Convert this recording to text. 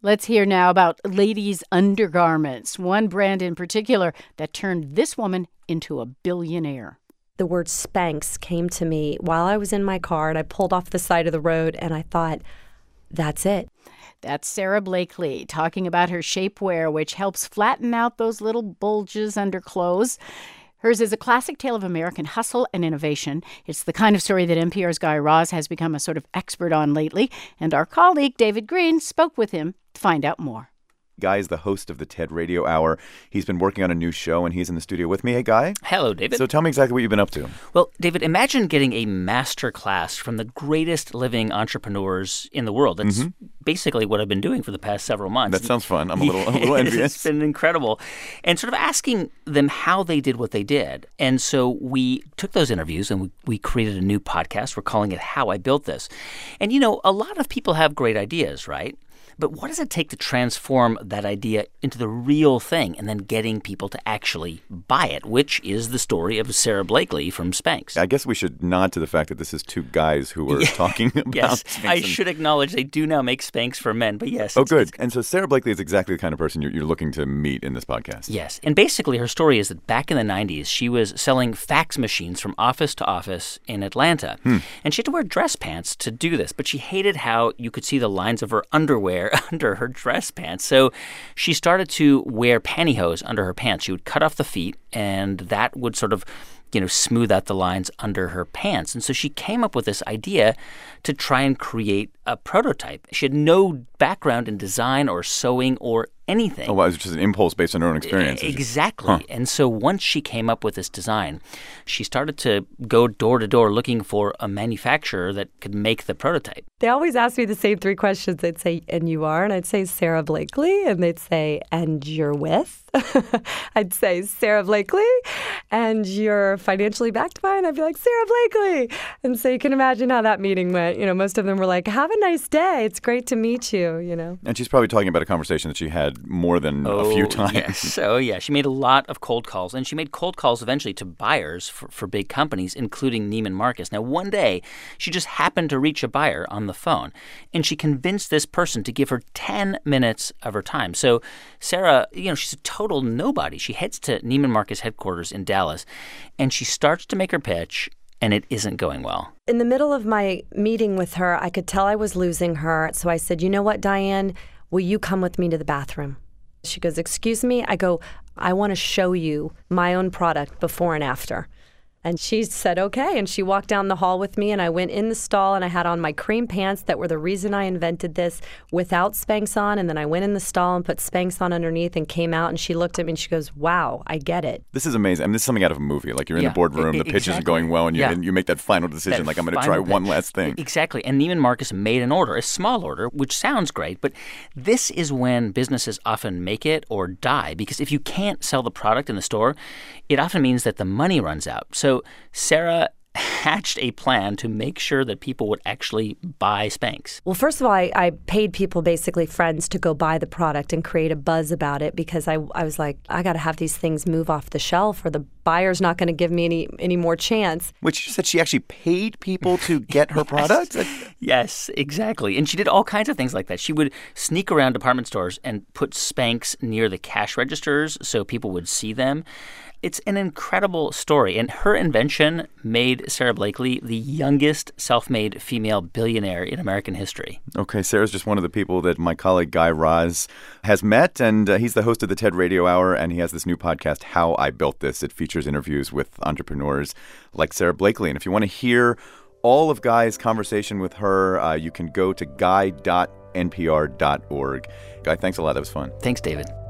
Let's hear now about ladies' undergarments, one brand in particular that turned this woman into a billionaire. The word Spanx came to me while I was in my car, and I pulled off the side of the road, and I thought, that's it. That's Sara Blakely talking about her shapewear, which helps flatten out those little bulges under clothes. Hers is a classic tale of American hustle and innovation. It's the kind of story that NPR's Guy Raz has become a sort of expert on lately, and our colleague David Greene spoke with him to find out more. Guy is the host of the TED Radio Hour. He's been working on a new show, and he's in the studio with me. Hey, Guy. Hello, David. So tell me exactly what you've been up to. Well, David, imagine getting a master class from the greatest living entrepreneurs in the world. That's basically what I've been doing for the past several months. That sounds fun. I'm a little envious. It's been incredible. And sort of asking them how they did what they did. And so we took those interviews and we created a new podcast. We're calling it How I Built This. And, you know, a lot of people have great ideas, right? But what does it take to transform that idea into the real thing and then getting people to actually buy it, which is the story of Sara Blakely from Spanx. I guess we should nod to the fact that this is two guys who are talking about Yes, Spanx. I should acknowledge they do now make Spanx for men, but yes. Oh, good. And so Sara Blakely is exactly the kind of person you're looking to meet in this podcast. Yes. And basically her story is that back in the 90s, she was selling fax machines from office to office in Atlanta. And she had to wear dress pants to do this, but she hated how you could see the lines of her underwear under her dress pants. So she started to wear pantyhose under her pants. She would cut off the feet, and that would sort of, you know, smooth out the lines under her pants. And so she came up with this idea to try and create a prototype. She had no background in design or sewing or anything. Oh, wow. It was just an impulse based on her own experience. Exactly. Huh. And so once she came up with this design, she started to go door to door looking for a manufacturer that could make the prototype. They always ask me the same three questions. They'd say, and you are? And I'd say, Sara Blakely. And they'd say, and you're with? I'd say, Sara Blakely. And you're financially backed by? And I'd be like, Sara Blakely. And so you can imagine how that meeting went. You know, most of them were like, have a nice day. It's great to meet you, you know. And she's probably talking about a conversation that she had more than a few times. Yes. Oh, yeah. She made a lot of cold calls, and she made cold calls eventually to buyers for big companies, including Neiman Marcus. Now, one day, she just happened to reach a buyer on the phone, and she convinced this person to give her 10 minutes of her time. So Sara, you know, she's a total nobody. She heads to Neiman Marcus headquarters in Dallas, and she starts to make her pitch, and it isn't going well. In the middle of my meeting with her, I could tell I was losing her. So I said, you know what, Diane, will you come with me to the bathroom? She goes, excuse me? I go, I want to show you my own product before and after. And she said, okay. And she walked down the hall with me, and I went in the stall, and I had on my cream pants that were the reason I invented this without Spanx on. And then I went in the stall and put Spanx on underneath and came out, and she looked at me and she goes, wow, I get it. This is amazing. I mean, this is something out of a movie. Like you're in the boardroom, the pitches are going well, and you make that final decision, like I'm going to try one last thing. Exactly. And Neiman Marcus made an order, a small order, which sounds great, but this is when businesses often make it or die, because if you can't sell the product in the store, it often means that the money runs out. So Sara hatched a plan to make sure that people would actually buy Spanx. Well, first of all, I paid people, basically friends, to go buy the product and create a buzz about it, because I was like, I got to have these things move off the shelf or the buyer's not going to give me any more chance. Which you said she actually paid people to get her product? Yes, exactly. And she did all kinds of things like that. She would sneak around department stores and put Spanx near the cash registers so people would see them. It's an incredible story, and her invention made Sara Blakely the youngest self-made female billionaire in American history. Okay, Sara's just one of the people that my colleague Guy Raz has met, and he's the host of the TED Radio Hour, and he has this new podcast, How I Built This. It features interviews with entrepreneurs like Sara Blakely, and if you want to hear all of Guy's conversation with her, you can go to guy.npr.org. Guy, thanks a lot. That was fun. Thanks, David.